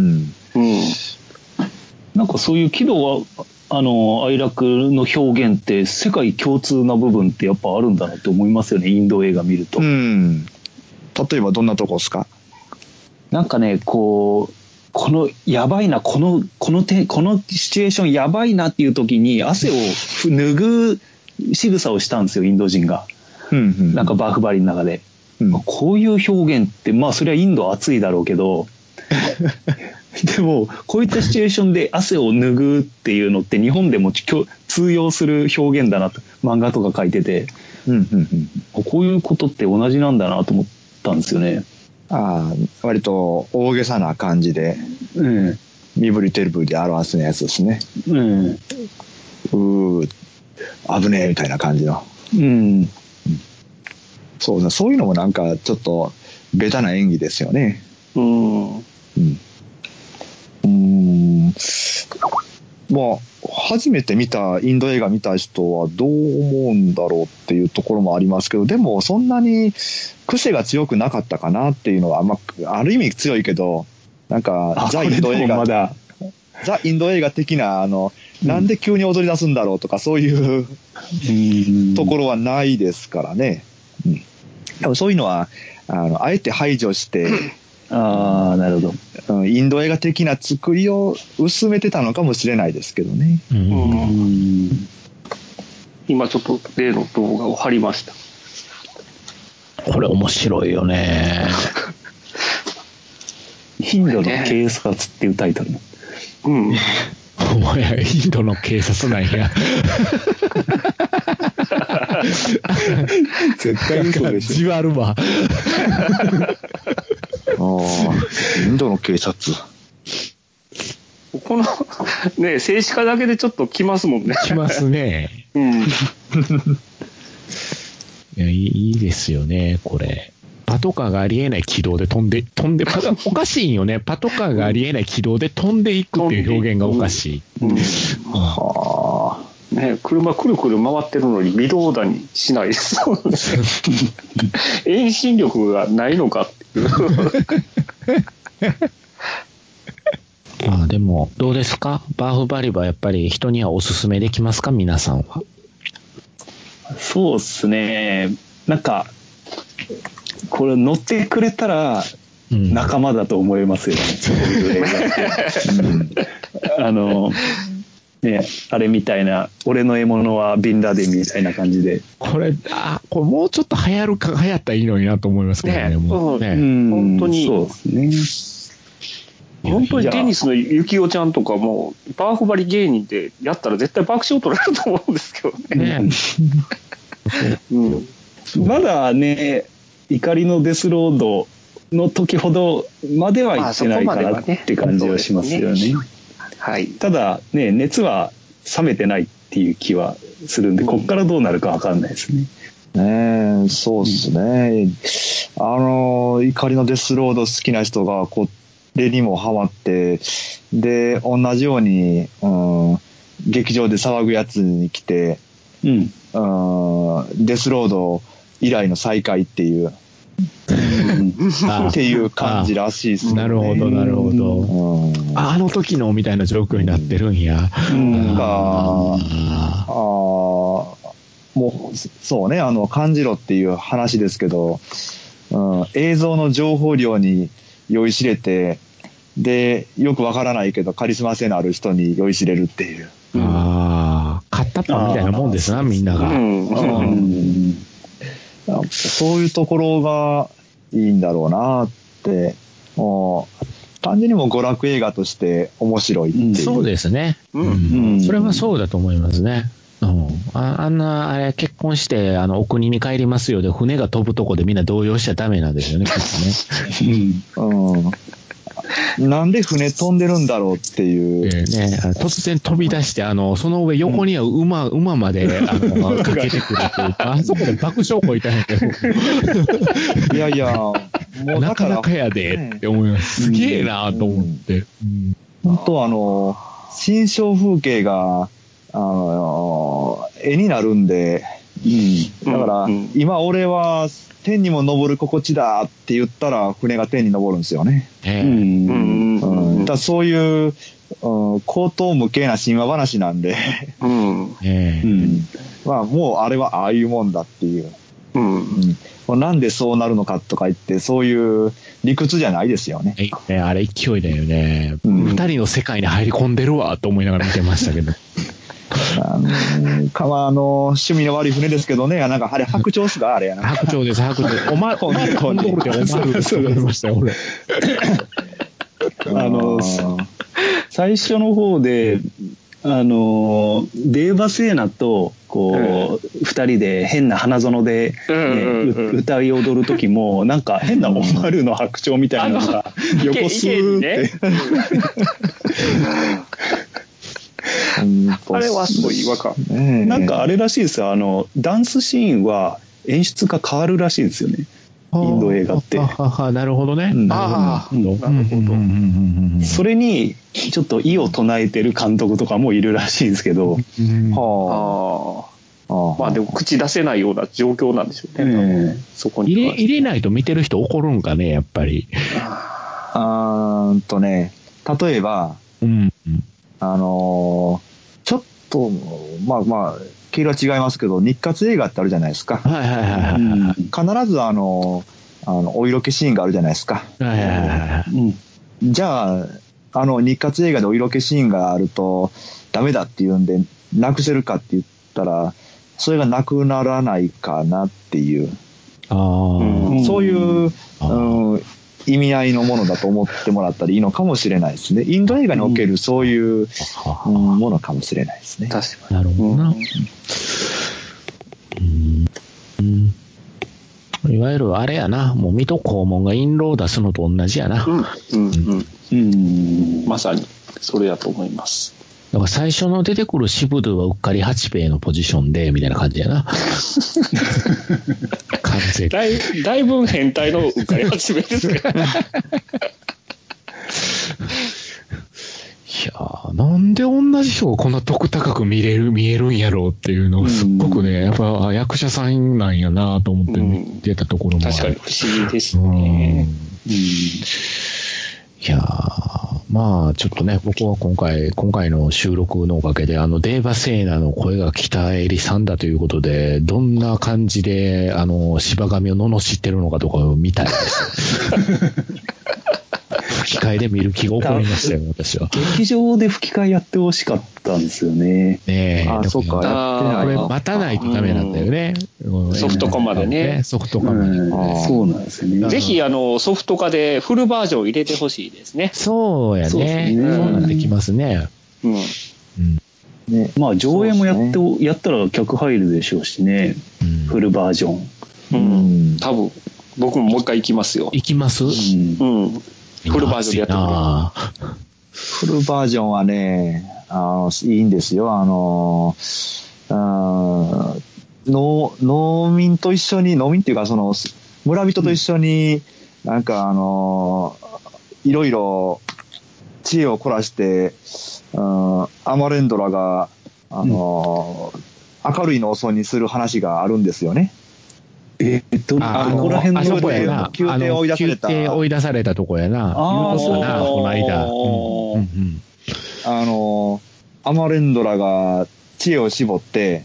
なんかそういう喜怒哀楽の表現って世界共通な部分ってやっぱあるんだなって思いますよね、インド映画見ると。 例えばどんなとこですか？ なんかね、このやばいな、このシチュエーションやばいなっていう時に汗を拭ぐ仕草をしたんですよ、インド人が。なんかバーフバリの中で。こういう表現って、まあそれはインド暑いだろうけど、でもこういったシチュエーションで汗を拭ぐっていうのって日本でも通用する表現だなと漫画とか書いてて、こういうことって同じなんだなと思ったんですよね。 割と大げさな感じで、身振り手振りで表すやつですね。危ねえみたいな感じの。そういうのもなんかちょっとベタな演技ですよね。初めて見たインド映画見た人はどう思うんだろうっていうところもありますけど、でもそんなに癖が強くなかったかなっていうのは、ある意味強いけど、なんかザ・インド映画的ななんで急に踊り出すんだろうとかそういうところはないですからね。多分そういうのはあえて排除してなるほど。インド映画的な作りを薄めてたのかもしれないですけどね。 今ちょっと例の動画を貼りました。 これ面白いよね。 インドの警察っていうタイトル。 お前インドの警察なんや。 絶対嘘でしょ。 じわるわ。 インドの警察。 このね、静止画だけでちょっと来ますもんね。 来ますね。いいですよね、これ。パトカーがありえない軌道で飛んで、おかしいよね。パトカーがありえない軌道で飛んでいくっていう表現がおかしい。 ね、車くるくる回ってるのに微動だにしないです。遠心力がないのかっていう。 でも、どうですか？バーフバリはやっぱり人にはおすすめできますか？皆さんは。 そうですね。なんか、これ乗ってくれたら仲間だと思いますよね。そういう映画ね、あれみたいな、俺の獲物はビンラディンみたいな感じで。 これもうちょっと流行ったらいいのになと思いますけどね。 本当に。 そうですね。 本当にテニスのゆきおちゃんとかもバーフバリ芸人でやったら絶対爆笑取れると思うんですけどね。 まだね、怒りのデスロードの時ほどまでは行ってないかなって感じはしますよね。 はい。 ただね、熱は冷めてないっていう気はするんで、こっからどうなるかわかんないですね。 ねえ、そうですね。怒りのデスロード好きな人がこれにもハマって、で、同じように、劇場で騒ぐやつに来て、デスロード以来の再会っていう、っていう感じらしいですね。 なるほど、なるほど。あの時のみたいな状況になってるんや。 もう、そうね、感じろっていう話ですけど、映像の情報量に酔いしれて、で、よくわからないけど、カリスマ性のある人に酔いしれるっていう。 買ったパンみたいなもんですな、みんなが。 そういうところがいいんだろうなって、単純にも娯楽映画として面白いっていう。 そうですね。それはそうだと思いますね。あんな、あれ、結婚して、お国に帰りますよで、船が飛ぶとこでみんな動揺しちゃダメなんですよね、きっとね。 なんで船飛んでるんだろうっていう。 突然飛び出して、その上横には馬まで、かけてくるというか、あそこで爆笑こいたんやけど。 いやいや、もうなかなかやでって思います。すげえなと思って。 本当新象風景が、絵になるんで、だから、今俺は天にも昇る心地だって言ったら船が天に昇るんですよね。だそういう、高等無形な神話話なんで、まあもうあれはああいうもんだっていう。なんでそうなるのかとか言って、そういう理屈じゃないですよね。 あれ勢いだよね。二人の世界に入り込んでるわと思いながら見てましたけど。 趣味の悪い船ですけどね、なんかあれ白鳥っすかあれやな。 白鳥です、白鳥。お前こんなところでお前ですと思いましたよ、俺。 最初の方で、デーバセーナと、こう、二人で変な花園で、歌い踊る時も、なんか変なオマルの白鳥みたいなのが、横スーって。 あれはすごい違和感。 なんかあれらしいですよ。ダンスシーンは演出が変わるらしいですよね。インド映画って。 なるほどね。 なるほど。 それに、ちょっと異を唱えてる監督とかもいるらしいんですけど。 まあでも口出せないような状況なんでしょうね。そこに入れないと見てる人怒るんかね、やっぱり。 例えば、ちょっと、まあ、毛色は違いますけど、日活映画ってあるじゃないですか。必ずお色気シーンがあるじゃないですか。じゃあ、日活映画でお色気シーンがあるとダメだっていうんで、なくせるかって言ったら、それがなくならないかなっていう。そういう、意味合いのものだと思ってもらったらいいのかもしれないですね。インド映画におけるそういうものかもしれないですね。 確かに。 なるほどな。いわゆるあれやな、もう水戸黄門が印籠を出すのと同じやな。 まさにそれやと思います。 だから最初の出てくるシブドゥはうっかり八兵衛のポジションでみたいな感じやな。完全に。 だいぶ変態のうっかり八兵衛ですけど。いやー、なんで同じ人がこんな得高く見えるんやろうっていうのがすっごくね、やっぱ役者さんなんやなと思って見てたところもある。 確かに不思議ですね。 いやー、まあちょっとね、僕は今回の収録のおかげでデーバセーナの声が北エリさんだということで、どんな感じで芝神を罵ってるのかとかを見たいです。 吹き替えで見る気が起こりましたよ、私は。 劇場で吹き替えやってほしかったんですよね。 ねえ。 あ、そうか、やってないこれな。 待たないとダメなんだよね。 ソフト化までね。 ソフト化まで。 そうなんですよね。 ぜひソフト化でフルバージョンを入れてほしいですね。 そうやね。そうなってきますね。 ね、まあ上映もやったら客入るでしょうしね。フルバージョン。 多分僕ももう一回行きますよ。 行きます？ フルバージョンでやってくれ。 フルバージョンはね、いいんですよ。農民と一緒に、農民っていうか、村人と一緒に、なんかいろいろ知恵を凝らして、アマレンドラが、明るい農村にする話があるんですよね。 ここら辺のとこやな。宮廷追い出されたとこやな。言うとったな、この間。 アマレンドラが知恵を絞って、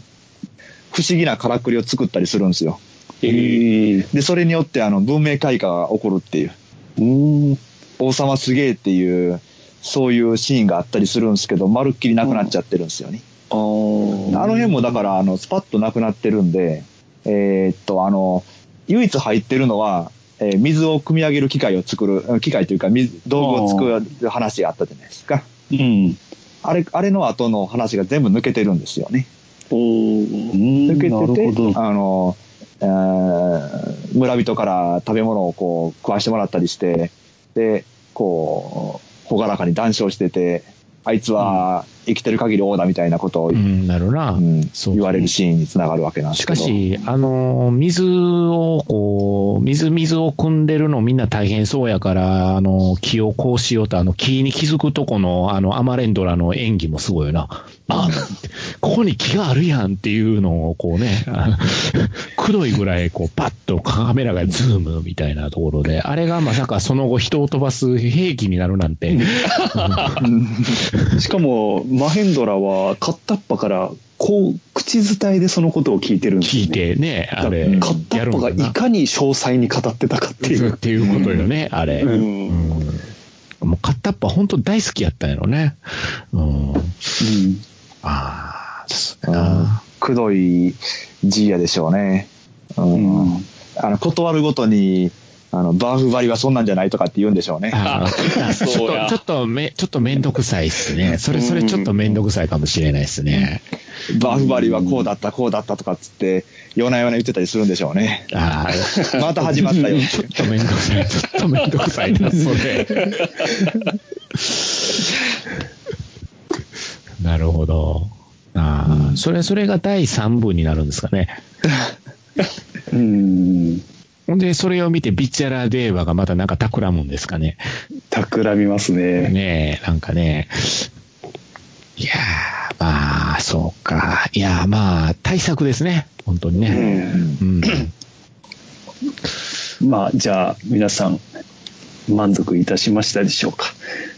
不思議なからくりを作ったりするんですよ。で、それによって文明開化が起こるっていう。王様すげえっていう、そういうシーンがあったりするんですけど、まるっきりなくなっちゃってるんですよね。あの辺もだから、スパッとなくなってるんで、唯一入ってるのは、水を汲み上げる機械というか、道具を作る話があったじゃないですか。あれの後の話が全部抜けてるんですよね。抜けてて、村人から食べ物をこう食わしてもらったりして、で、こう、ほがらかに談笑してて、あいつは生きてる限り王だみたいなことを、言われるシーンにつながるわけなんですけど。 しかし、水を汲んでるのみんな大変そうやから、木をこうしようと、木に気づくとこの、アマレンドラの演技もすごいよな。ここに木があるやんっていうのをこうね、くどいぐらいこうパッとカメラがズームみたいなところで、あれがまさかその後人を飛ばす兵器になるなんて。 しかも、マヘンドラは片っ端からこう口伝えでそのことを聞いてるんですよね。 聞いてね、あれ。 片っ端がいかに詳細に語ってたかっていう。 っていうことよね、あれ。もう片っ端本当大好きやったんやろね。 くどいジーヤでしょうね。断るごとに、バーフバリはそんなんじゃないとかって言うんでしょうね。 ちょっとめんどくさいっすね。それちょっとめんどくさいかもしれないですね。 バーフバリはこうだったとかっつって、夜な夜な言ってたりするんでしょうね。また始まったよ。 ちょっとめんどくさいな、それ。なるほど。それが第3部になるんですかね。ほんで、それを見て、ビッチャラデーバがまたなんか企むんですかね。 企みますね。 ねえ、なんかね。いやー、まあ、そうか。いやー、まあ、大作ですね。本当にね。 まあ、じゃあ、皆さん、満足いたしましたでしょうか。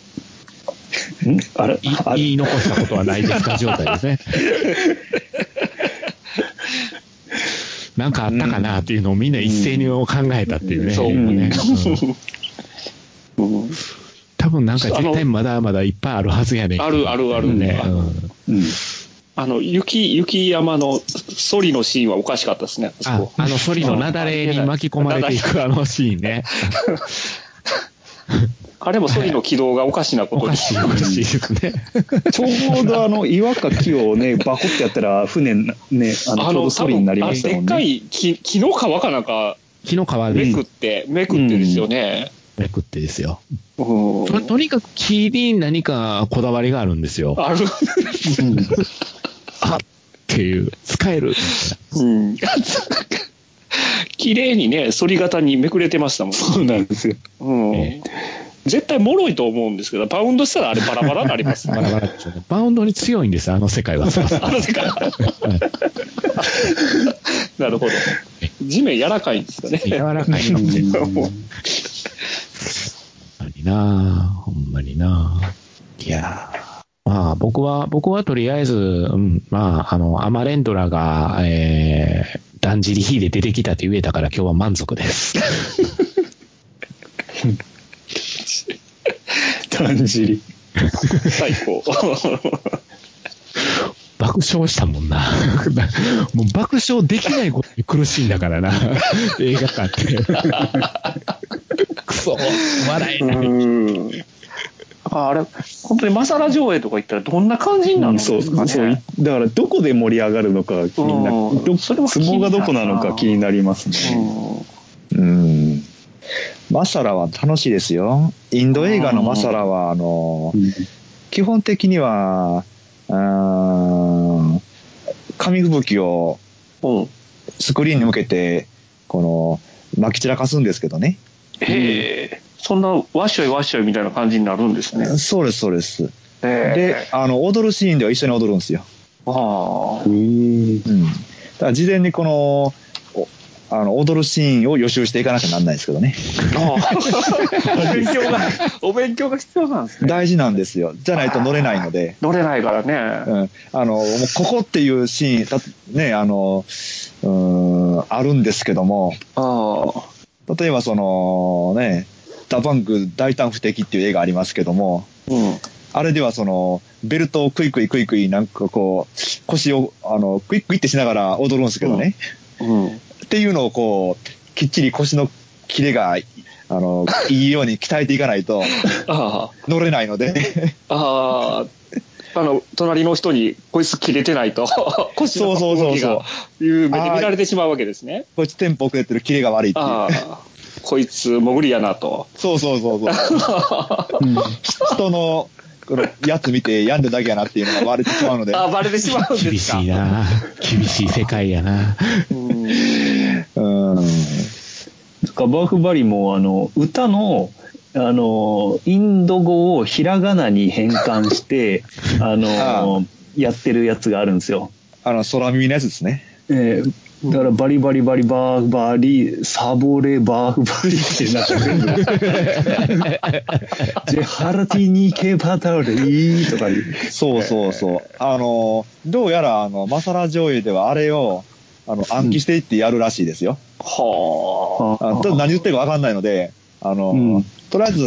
言い残したことはないですか状態ですね。なんかあったかなっていうのをみんな一斉に考えたっていうね。そうね。多分なんか絶対まだまだいっぱいあるはずやね。 あるね。雪山のソリのシーンはおかしかったですね。 ソリの雪崩に巻き込まれていくシーンね。 あれもソリの軌道がおかしなことおかしいですね。 ちょうど岩か木をね、バコってやったら船ね、ちょうどソリになりましたもんね。 でっかい木の皮かなんか、 木の皮でめくってですよね。 めくってですよ。とにかく木に何かこだわりがあるんですよ。ある。っていう、使える。 綺麗にね、反り型にめくれてましたもん。 そうなんですよ。 絶対脆いと思うんですけど、バウンドしたらあれバラバラになります。 バラバラでしょうね。バウンドに強いんです、あの世界は。 あの世界。なるほど。地面柔らかいんですかね。 柔らかいので。ほんまにな。いやまあ僕はとりあえず、アマレンドラが、だんじり火で出てきたって言えたから今日は満足です。 だんじり。 最高。 爆笑したもんな。もう爆笑できないことに苦しいんだからな。映画館って。くそ、笑えない。 あれ、本当にマサラ上映とか行ったらどんな感じになるんですかね。 そうだからどこで盛り上がるのか気になる。ツボがどこなのか気になりますね。 マサラは楽しいですよ。インド映画のマサラは基本的には紙吹雪をスクリーンに向けてこの撒き散らかすんですけどね。 へえ。そんなわっしょいわっしょいみたいな感じになるんですね。 そうですそうです。で踊るシーンでは一緒に踊るんですよ。だから事前にこの踊るシーンを予習していかなきゃなんないですけどね。 お勉強が必要なんですね。 大事なんですよ。じゃないと乗れないので。 乗れないからね。 もうここっていうシーンねあるんですけども。例えばダパンク大胆不敵っていう映画ありますけども。あれではベルトをクイクイなんかこう腰をクイックイってしながら踊るんですけどね。っていうのをきっちり腰のキレがいいように鍛えていかないと乗れないので隣の人にこいつ切れてないと腰の動きがいう目で見られてしまうわけですね。 こいつテンポ遅れてるキレが悪いっていうこいつ潜りやなと。 そう人のこのやつ見て病んでだけやなっていうのがバレてしまうので。 バレてしまうんですか。 厳しいな。厳しい世界やな。 バーフバリも歌のインド語をひらがなに変換してやってるやつがあるんですよ。 空耳のやつですね。 だからバリバリバリバーバリサボレバーフバリってなって全部ジェハラティニケパタリーとかそうどうやらマサラ上映ではあれを暗記していってやるらしいですよ。何言ってるか分かんないのでとりあえず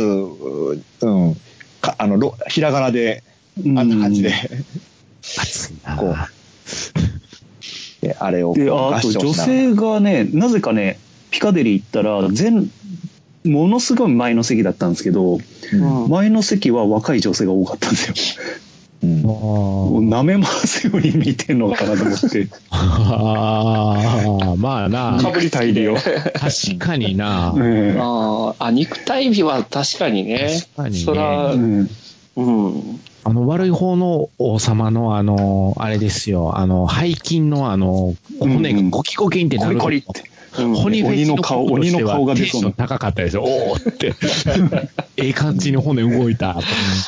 ひらがなであんな感じでこうあれをあと女性がねなぜかねピカデリー行ったらものすごい前の席だったんですけど、前の席は若い女性が多かったんですよ。舐め回すように見てんのかなと思って。 まあな。 肉体美を。 確かにな。 肉体美は確かにね。 確かにね。 そら、 悪い方の王様のあれですよ。背筋の骨がゴキゴキンってなる。 コリコリって。 鬼の顔がテンション高かったですよ。おーって。ええ感じに骨動いた。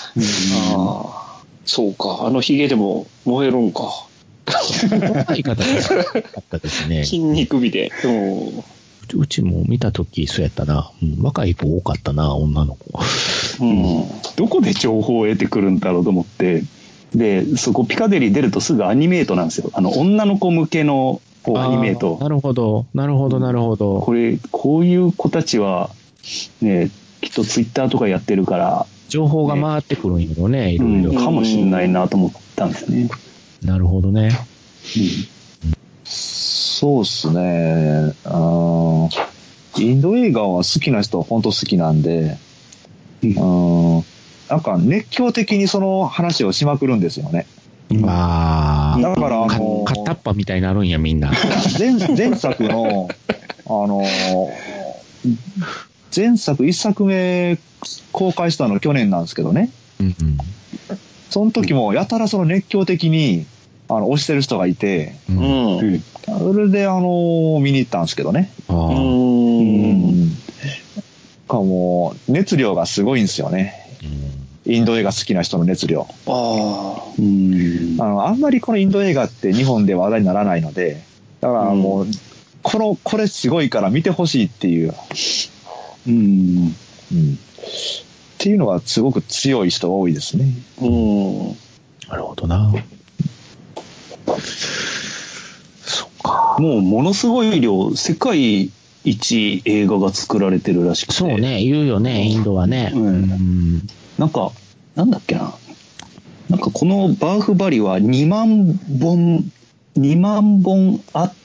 そうか。ヒゲでも燃えるんか。 言い方だったですね。 筋肉美で。 うちも見たときそうやったな。若い子多かったな、女の子。 どこで情報を得てくるんだろうと思って。で、そこピカデリー出るとすぐアニメートなんですよ。女の子向けのアニメート。 なるほど。 こういう子たちは、ね、きっとツイッターとかやってるから。 情報が回ってくるんやろね、いろいろ。 かもしれないなと思ったんですね。 なるほどね。 そうっすね。インド映画は好きな人は本当好きなんで、なんか熱狂的にその話をしまくるんですよね。 だから片っ端みたいになるんやみんな。 前作の前作1作目公開したの去年なんですけどね。その時もやたらその熱狂的に推してる人がいて、それで見に行ったんですけどね。もう熱量がすごいんですよね。インド映画好きな人の熱量。あんまりこのインド映画って日本で話題にならないので、だからもう、これすごいから見てほしいっていう。っていうのがすごく強い人が多いですね。 なるほどな。 そっか。もうものすごい量、世界一映画が作られてるらしくて。 そうね、言うよね、インドはね。 なんか、なんだっけな。なんかこのバーフバリは2万本あって、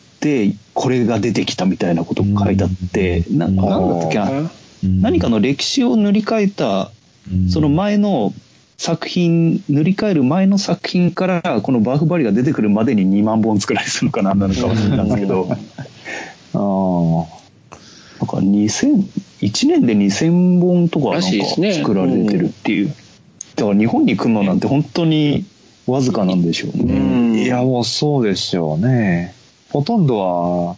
これが出てきたみたいなことが書いてあって、なんだったっけな。何かの歴史を塗り替えた、その前の作品、塗り替える前の作品から、このバーフバリが出てくるまでに2万本作られてるのかな、なのか忘れたんですけど、なんか1年で2000本とかなんか作られてるっていう。だから日本に来るのなんて本当にわずかなんでしょうね。 いや、もうそうでしょうね。ほとんどは、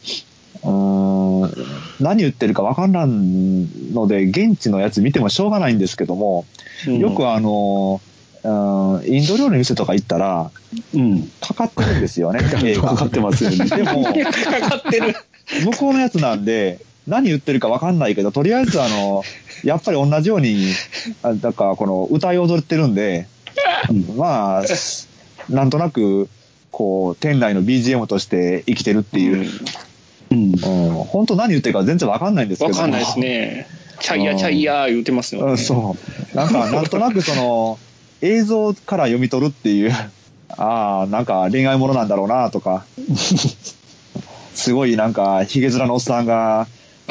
何言ってるか分からんので、現地のやつ見てもしょうがないんですけども、よくインド料理の店とか行ったら、かかってるんですよね。 かかってますよね。 でも、かかってる。向こうのやつなんで、何言ってるか分かんないけど、とりあえずやっぱり同じように、だからこの歌い踊ってるんで、まあ、なんとなく、こう、店内の BGM として生きてるっていう。本当何言ってるか全然分かんないんですけど。 分かんないですね。チャイヤチャイヤ言ってますよね。 そう。なんとなく映像から読み取るっていう、なんか恋愛ものなんだろうなとか、すごいなんかヒゲ面のおっさんが、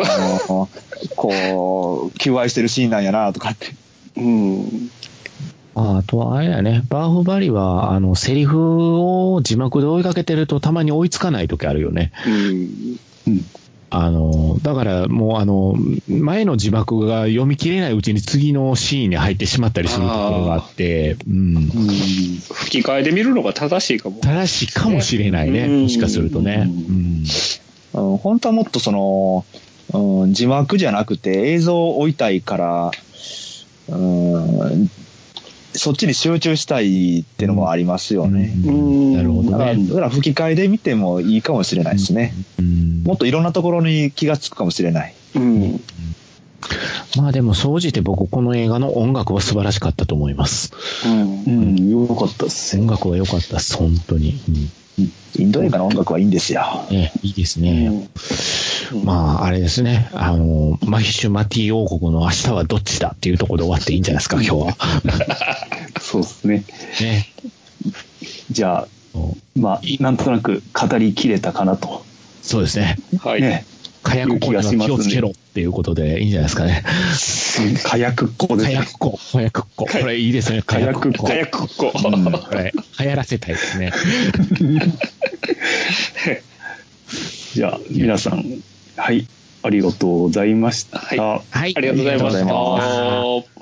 こう、求愛してるシーンなんやなとかって。 あとはあれやね、バーフバリは、セリフを字幕で追いかけてるとたまに追いつかない時あるよね。だからもう前の字幕が読み切れないうちに次のシーンに入ってしまったりするところがあって、 吹き替えで見るのが正しいかも。 正しいかもしれないね、もしかするとね。 本当はもっと字幕じゃなくて映像を追いたいから、そっちに集中したいっていうのもありますよね。 なるほどね。 だから吹き替えで見てもいいかもしれないですね。もっといろんなところに気がつくかもしれない。 まあでも総じて僕この映画の音楽は素晴らしかったと思います。 よかったっす。 音楽は良かったです、本当に。 インド映画の音楽はいいんですよ。 いいですね。まあ、あれですね。マヒシュマティ王国の明日はどっちだっていうところで終わっていいんじゃないですか、今日は。 そうですね。じゃあ、まあ、なんとなく語りきれたかなと。 そうですね。 はい。 火薬庫には気をつけろっていうことでいいんじゃないですかね。 火薬庫ですね。 火薬庫。これいいですね。 火薬庫。これ、流行らせたいですね。 じゃあ、皆さん、はい、ありがとうございました。 はい、ありがとうございました。